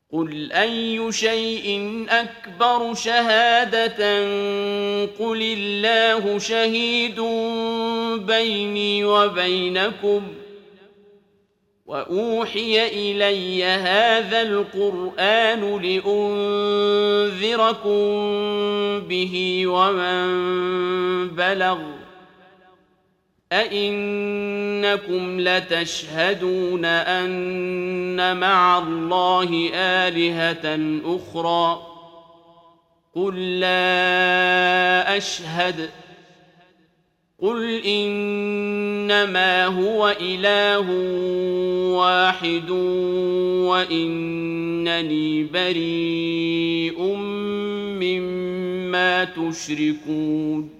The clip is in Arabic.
قل أي شيء أكبر شهادة قل الله شهيد بيني وبينكم وأوحي إلي هذا القرآن لأنذركم به ومن بلغ أئنكم لتشهدون أن مع الله آلهة أخرى قل لا أشهد قل إنما هو إله واحد وإنني بريء مما تشركون